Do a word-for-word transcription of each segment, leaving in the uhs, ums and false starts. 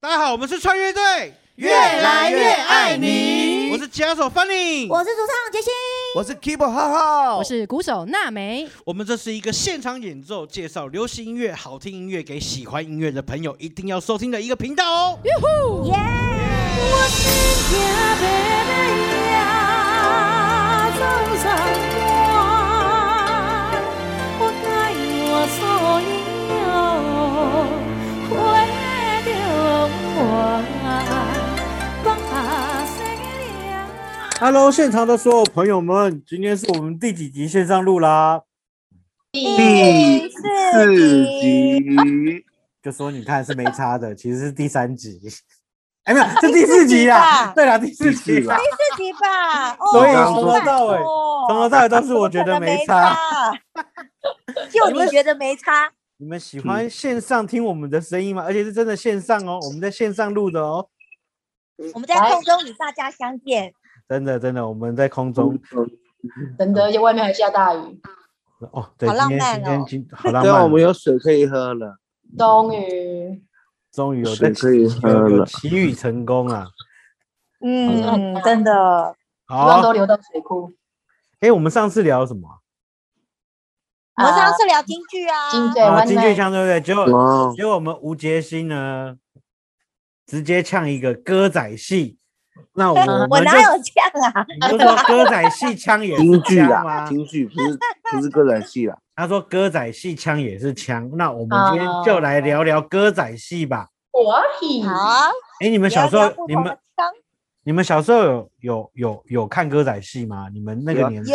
大家好，我们是穿越队， 越来越爱你。 我是吉他手 Funny， 我是主唱杰西， 我是 Keyboard 浩浩， 我是鼓手娜美。 我们这是一个现场演奏，介绍流行音乐、好听音乐给喜欢音乐的朋友一定要收听的一个频道哦。 哟呼！ 耶！我心惊白白呀，走上我，我该我所有，回着我。 Hello， 现场的所有朋友们，今天是我们第几集线上录啦？ 第四集。 就说你看是没差的，其实是第三集。哎，没有，是第四集啦。对啦，第四集啦。 第四集吧。哦、 所以从头到尾，从头到尾都是我觉得没差。 就你觉得没差？ 你们喜欢线上听我们的声音吗？而且是真的线上哦，我们在线上录的哦。 我们在空中与大家相见。 真的真的，我们在空中， 真的，而且外面还下大雨。 哦，对， 好浪漫哦， 今天今天好浪漫。 对啊，我们有水可以喝了， 终于， 终于有水可以喝了， 祈雨成功啊！ 嗯，真的， 希望都流到水库。 哎，我们上次聊什么？ 我们上次聊京剧啊， 京剧， 啊，京剧腔对不对？结果哦， 结果我们吴杰星呢，直接呛一个歌仔戏。那我们我哪有呛啊？ 你就说歌仔戏腔也是京剧啦， 京剧不是不是歌仔戏啦。 他说歌仔戏腔也是腔，那我们今天就来聊聊歌仔戏吧。 可以。 好。 哎，你们小时候，你们你们小时候有有有有看歌仔戏吗？你们那个年代？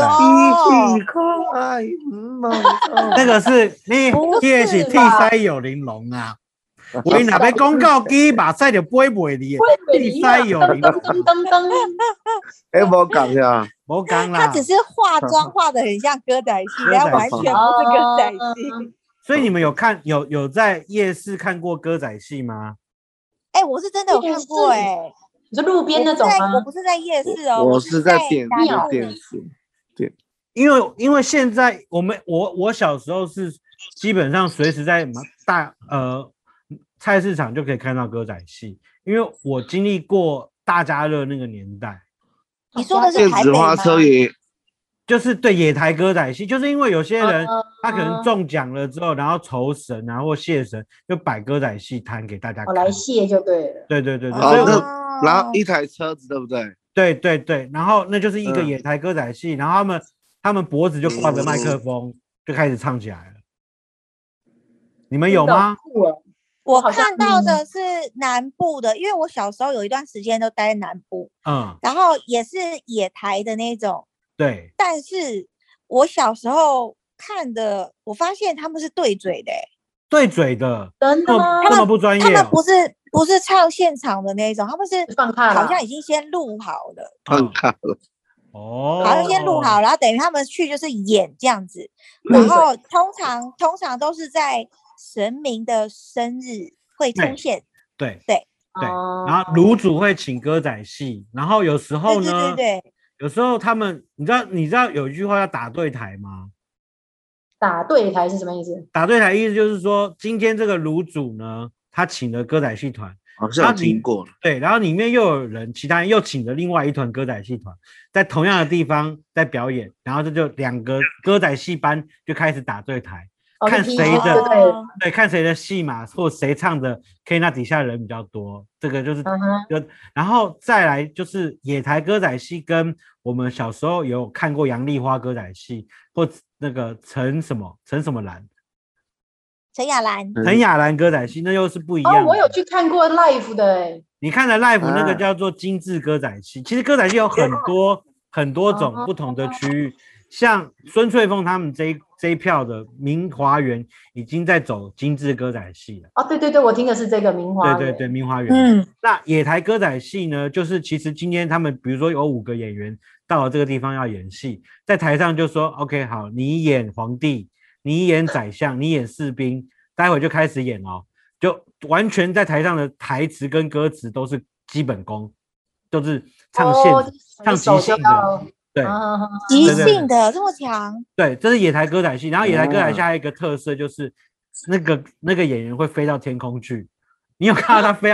那个是你，这是替塞有玲珑啊。我若要讲到机，目屎就飞袂离，替塞有玲珑。 哎，无讲呀， 无讲啦。 他只是化妆化的很像歌仔戏，但完全不是歌仔戏。 所以你们有看有有在夜市看过歌仔戏吗？ 哎，我是真的有看过哎。 你说路边那种吗？ 我不是在夜市哦， 我是在电电视。对， 因为因为现在我们我我小时候是基本上随时在大呃。菜市场就可以看到歌仔戏，因为我经历过大家乐那个年代。 你说的是台北吗？电子花车也就是对野台歌仔戏，就是因为有些人他可能中奖了之后，然后酬神啊或谢神，就摆歌仔戏摊给大家看。 我来谢就对了。 对对对对， 所以我然后一台车子对不对？ 对对对，然后那就是一个野台歌仔戏，然后他们他们脖子就挂着麦克风，就开始唱起来了。你们有吗？ 我看到的是南部的，因为我小时候有一段时间都待在南部， 嗯， 然后也是野台的那种， 对。 但是我小时候看的，我发现他们是对嘴的、欸， 对嘴的， 真的吗？ 这么不专业、哦？ 他们不是不是唱现场的那种，他们是放卡， 好像已经先录好了， 放卡了， 哦， 好像先录好，然后等于他们去就是演这样子，然后通常通常都是在神明的生日会出现， 对对对, 对，然后炉主会请歌仔戏，然后有时候呢， 对对对对， 有时候他们，你知道你知道有一句话叫打对台吗？ 打对台是什么意思？ 打对台意思就是说，今天这个炉主呢，他请了歌仔戏团， 好像听过了， 对，然后里面又有人，其他人又请了另外一团歌仔戏团，在同样的地方在表演，然后这就两个歌仔戏班就开始打对台。看谁的、哦、对，看谁的戏码或谁唱的，可以那底下人比较多，这个就是、uh-huh. 然后再来就是野台歌仔戏，跟我们小时候有看过杨丽花歌仔戏，或那个陈什么陈什么兰， 陈雅兰， 陈雅兰歌仔戏那又是不一样的。 哦，我有去看过 live 的哎， 你看的 live 那个叫做精致歌仔戏，uh-huh. 其实歌仔戏有很多、uh-huh. 很多种不同的区域。Uh-huh.像孙翠凤他们这一这一票的明华园已经在走精致歌仔戏了。 哦，对对对，我听的是这个明华园。 对对对，明华园。嗯，那野台歌仔戏呢，就是其实今天他们比如说有五个演员到了这个地方要演戏，在台上就说 OK 好，你演皇帝，你演宰相，你演士兵，待会就开始演哦，就完全在台上的台词跟歌词都是基本功，都是唱现、哦、唱即兴的。对， 即兴的这么强。 对，这是野台歌仔戏。然后野台歌仔戏还有一个特色就是，那个那个演员会飞到天空去。你有看到他飞到？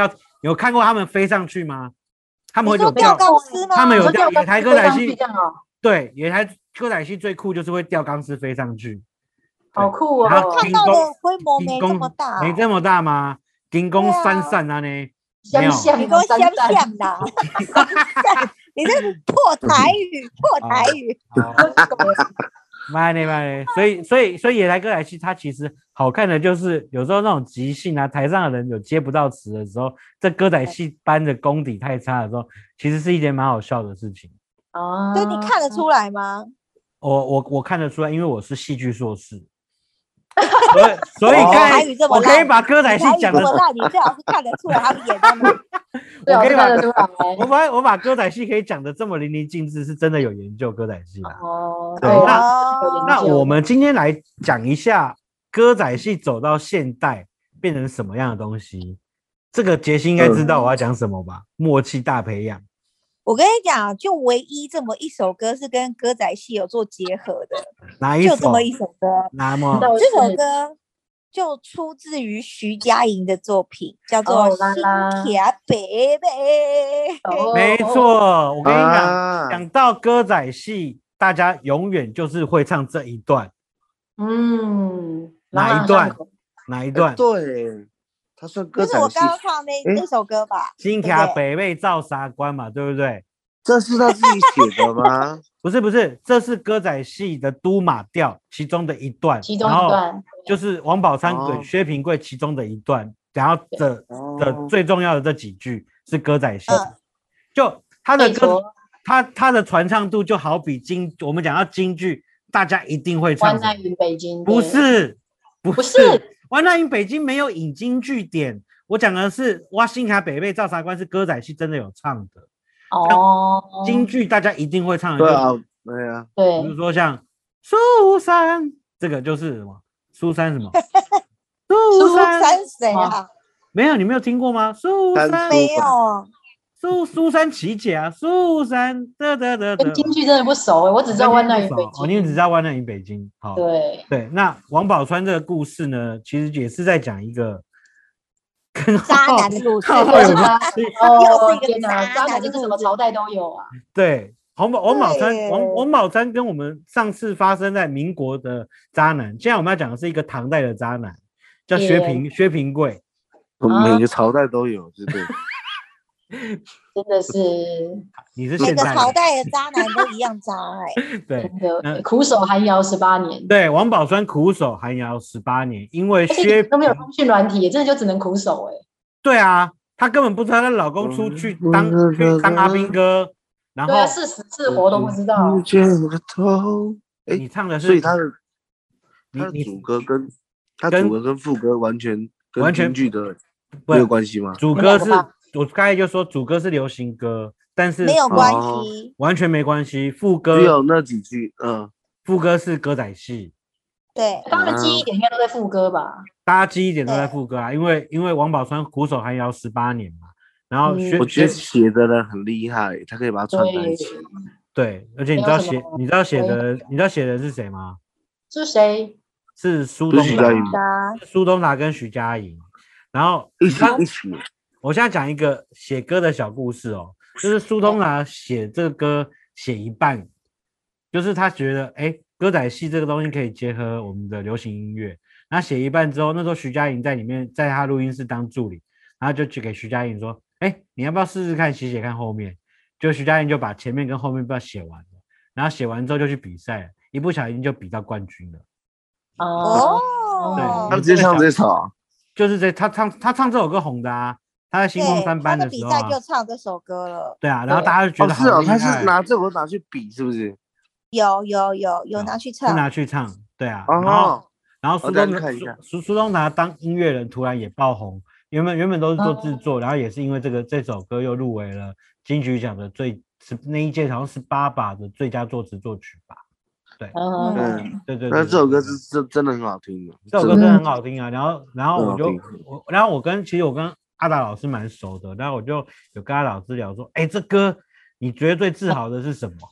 有看过他们飞上去吗？他们会有吊钢丝吗？ 他们有吊野台歌仔戏， 哦、 对，野台歌仔戏最酷就是会吊钢丝飞上去， 好酷哦！ 然后看到的规模没这么大， 没这么大吗？金光闪闪啊呢？ 香香， 你给我香香的，你这是破台语，破台语。 慢点慢点，所以所以所以野台歌仔戏它其实好看的就是有时候那种即兴啊，台上的人有接不到词的时候，这歌仔戏班的功底太差的时候，其实是一件蛮好笑的事情。 哦，对，你看得出来吗？ 我我我看得出来，因为我是戏剧硕士。所以，所以可以，我可以把歌仔戏讲的， 你最好是看得出来他们演的。 我可以看得出来，我把我把歌仔戏可以讲的这么淋漓尽致，是真的有研究歌仔戏啦。 哦， 对，那那我们今天来讲一下歌仔戏走到现代变成什么样的东西。这个杰西应该知道我要讲什么吧？默契大培养。 我跟你讲，就唯一这么一首歌是跟歌仔戏有做结合的， 哪一首？ 就这么一首歌。 哪么？ 这首歌就出自于徐佳莹的作品，叫做《新卡贝贝》。 没错，我跟你讲，讲到歌仔戏，大家永远就是会唱这一段。 嗯， 哪一段？哪一段？ 对。他算歌仔戏， 就是我刚刚唱那那首歌吧， 新卡北贝照沙关嘛，对不对？ 这是他自己写的吗？ 不是不是，这是歌仔戏的都马调其中的一段， 其中一段就是王宝钏跟薛平贵其中的一段，然后的的最重要的这几句是歌仔戏，嗯、就他的歌，他他的传唱度就好比京，我们讲到京剧，大家一定会唱。 湾南云北京， 不是不是。 不是湾南云北京没有引京剧点，我讲的是哇新卡北贝照茶关是歌仔戏真的有唱的哦， 京剧大家一定会唱的， 对啊，对啊， 对， 比如说像苏珊，这个就是什么苏珊什么苏珊谁啊？ 没有，你没有听过吗？苏珊没有， 苏苏珊琪姐啊，苏珊的的的， 跟京剧真的不熟哎，我只知道湾南云北京。 哦，你们只知道湾南云北京。好， 对对，那王宝钏这个故事呢，其实也是在讲一个跟渣男的故事。 哦天哪，渣男就是什么朝代都有啊。 对，王宝王宝钏王王宝钏跟我们上次发生在民国的渣男，现在我们要讲的是一个唐代的渣男，叫薛平薛平贵。 每个朝代都有，对不对？ 真的是， 你是每个朝代的渣男都一样渣哎， 对， 真苦守寒窑十八年。 对，王宝钏苦守寒窑十八年，因为薛都没有通讯软体，真的就只能苦守哎。 对啊，她根本不知道她老公出去当、嗯、去当阿兵哥，然后对啊，是死是活都不知道。 你唱的是， 所以他的他的主歌跟他主歌跟副歌完全跟京剧的没有关系吗？ 主歌是。我刚才就说主歌是流行歌，但是没有关系， 完全没关系。副歌只有那几句，嗯， 副歌是歌仔戏。 对， 他们记忆点应该都在副歌吧？ 大家记忆点都在副歌啊，因为因为王宝钏苦守寒窑十八年嘛，然后薛、 嗯、我觉得写的人很厉害，他可以把它串在一起。 对，而且你知道写你知道写的你知道写的是谁吗？ 是谁？ 是苏东达，苏东达跟徐佳莹，然后一起一起。 我现在讲一个写歌的小故事哦，就是苏东达写这个歌写一半，就是他觉得哎，歌仔戏这个东西可以结合我们的流行音乐。那写一半之后，那时候徐佳莹在里面，在他录音室当助理，然后就去给徐佳莹说，哎，你要不要试试看写写看后面？就徐佳莹就把前面跟后面不要写完了，然后写完之后就去比赛了，一不小心就比到冠军了。 哦， 对， 他直接唱这首， 就是这他唱他唱这首歌红的啊。他在星光三班的时候、啊， 他的比赛就唱这首歌了。 对啊，然后大家就觉得好厉害、 哦是哦，他是拿这首拿去比，是不是？ 有有有有拿去唱， 是拿去唱，对啊。 哦、 然后然后苏东苏苏东达当音乐人突然也爆红，原本原本都是做制作，哦、然后也是因为这个这首歌又入围了金曲奖的最那一届好像是八把的最佳作词作曲吧。对， 嗯， 对对对， 那这首歌是真真的很好听的， 这首歌真的很好听啊。然后然后我就我然后我跟其实我跟阿达老师蛮熟的，然后我就有跟阿达老师聊说，哎，这歌你觉得最自豪的是什么？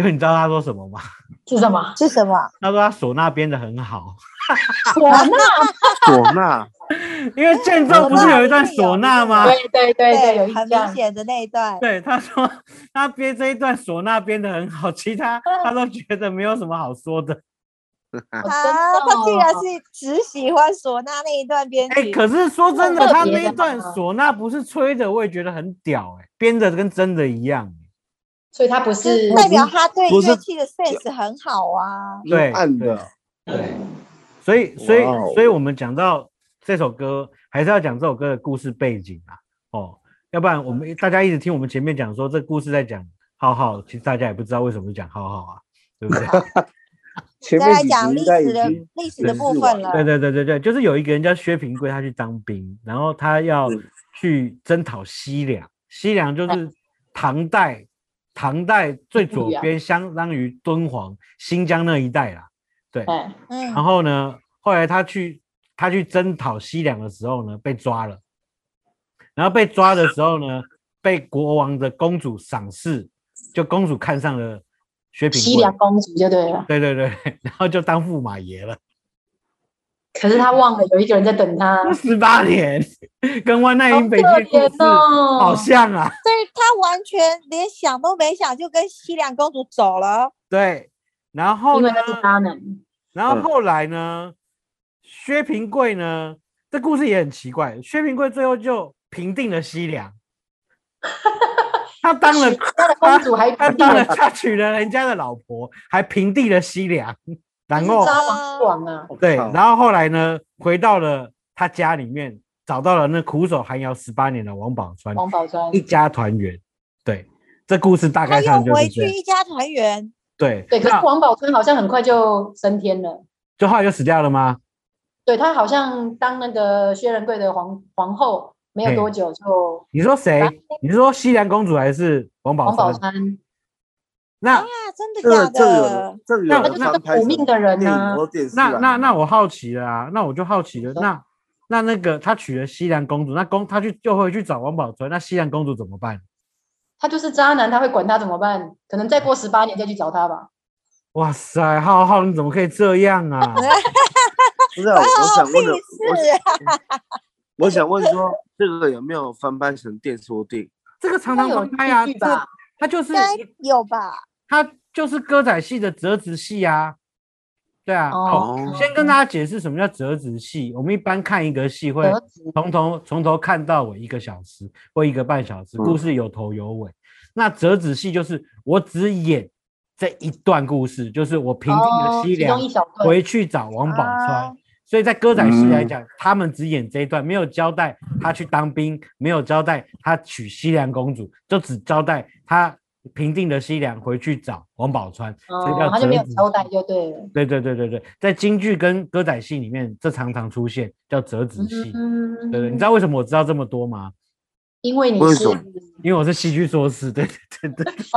就你知道他说什么吗？ 是什么？ 是什么？ 他说他唢呐编得很好。 唢呐， 唢呐， 因为建州不是有一段唢呐吗？ 对对对对，有印很象明显的那一段。 对，他说他编这一段唢呐编得很好，其他他都觉得没有什么好说的。 啊，他竟然是只喜欢唢呐那一段编曲。 哎、欸，可是说真的，他那一段唢呐不是吹的，我也觉得很屌哎、欸，编的跟真的一样、欸。 所以他不是代表他对乐器的 sense 很好啊。 对， 暗的， 对，所以所以所以我们讲到这首歌，还是要讲这首歌的故事背景啊，哦，要不然我们大家一直听我们前面讲说这故事在讲浩浩，其实大家也不知道为什么讲浩浩啊，对不对？ 前面再来讲历史的历史的部分了。 对对对对对，就是有一个人叫薛平贵，他去当兵，然后他要去征讨西凉，西凉就是唐代。唐代最左边相当于敦煌、新疆那一带啦，对，嗯，然后呢，后来他去他去征讨西凉的时候呢，被抓了，然后被抓的时候呢，被国王的公主赏识，就公主看上了薛平贵， 西凉公主就对了， 对对对，然后就当驸马爷了。 可是他忘了有一个人在等他， 十八年，跟万难营北京故事好像啊。 所以他完全连想都没想，就跟西凉公主走了。 对，然后呢？ 因为他是渣男。 然后后来呢？薛平贵呢？这故事也很奇怪。薛平贵最后就平定了西凉，他当了他的公主，还他当了他娶了人家的老婆，还平定了西凉。然后渣王之王啊， 对，然后后来呢，回到了他家里面，找到了那苦守寒窑十八年的王宝钏， 王宝钏一家团圆。对，这故事大概上就是这样。 他又回去一家团圆。 对对，可是王宝钏好像很快就升天了， 就后来就死掉了吗？ 对，他好像当那个薛仁贵的皇皇后没有多久就。 你说谁？你是说西凉公主还是王宝钏？ 王宝钏。 那、 啊、真的假的？ 这个那就是苦命的人啊。 那那那我好奇了啊，那我就好奇了，那那那个他娶了西凉公主，那公他去就会去找王宝钏，那西凉公主怎么办？ 他就是渣男，他会管他怎么办？可能再过十八年再去找他吧。 哇塞，浩浩你怎么可以这样啊？ 不是、啊，我想问的，我想问说，这个有没有翻拍成电视电影？ 这个常常翻拍啊，这他就是有吧？ 他就是歌仔戏的折子戏啊，对啊。哦，先跟大家解释什么叫折子戏。我们一般看一个戏会从头从头看到尾一个小时或一个半小时，故事有头有尾。嗯、那折子戏就是我只演这一段故事，就是我平定了西凉，回去找王宝钏。啊、所以在歌仔戏来讲，嗯、他们只演这一段，没有交代他去当兵，没有交代他娶西凉公主，就只交代他。平定了西凉，回去找王宝钏， 哦、所以他就没有交代就对了。 对对对对对，在京剧跟歌仔戏里面，这常常出现叫折子戏。嗯，对对，你知道为什么我知道这么多吗？ 因为你是， 因为我是戏剧硕士。对对对对。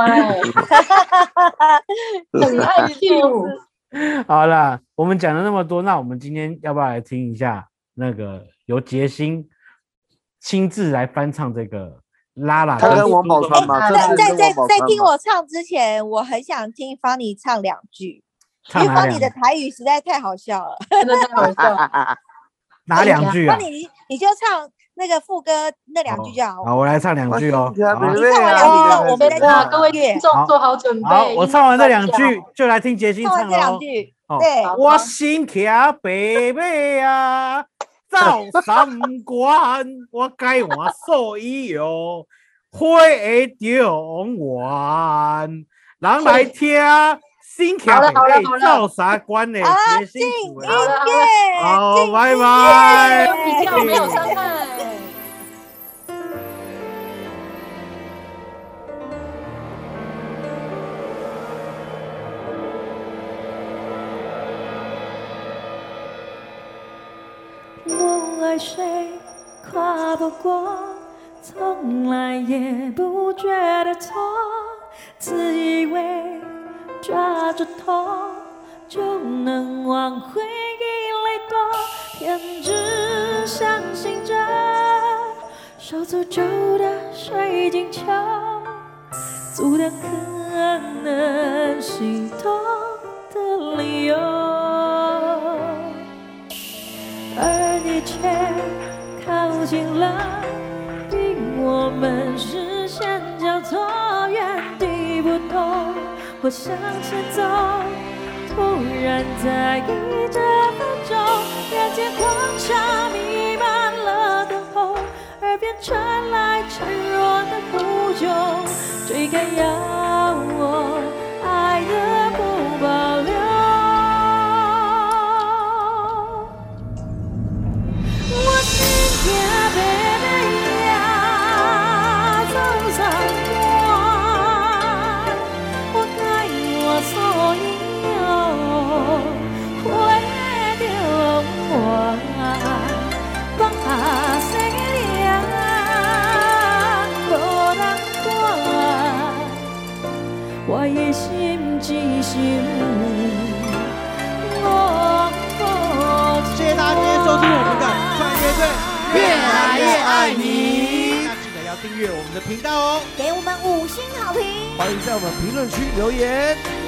很爱剧。 好啦，我们讲了那么多，那我们今天要不要来听一下那个由杰星亲自来翻唱这个？拉拉， 他跟王宝钏嘛， 在在在在听我唱之前，我很想听方妮唱两句，因为方妮的台语实在太好笑了， 真的太好笑了。 哪两句啊？ 方妮，你就唱那个副歌那两句就好。 好，我来唱两句哦。 你唱完两句之后，我们再听各位听众做好准备。 好，我唱完这两句，就来听杰星唱这两句。 对，我心骑白马啊。走三关，我该换所有花会中原，人来听新桥北走三关的决心主人。好，拜拜。 比较没有伤害。 我爱谁跨不过，从来也不觉得错，自以为抓着头就能往回忆里躲，偏执相信着手诅咒的水晶球， 注定可能心痛的理由，而你却靠近了，逼我们视线交错，原地不动或向前走，突然在意这分钟，人间狂沙弥漫了等候，耳边传来沉弱的呼救，追赶要我爱的不保留。我心也被被压成残花，我该我所有毁掉我，放下生命无人管，我的心只想我。 谢谢大家今天收听我们的创乐队越来越爱你，那记得要订阅我们的频道哦， 给我们五星好评， 欢迎在我们评论区留言。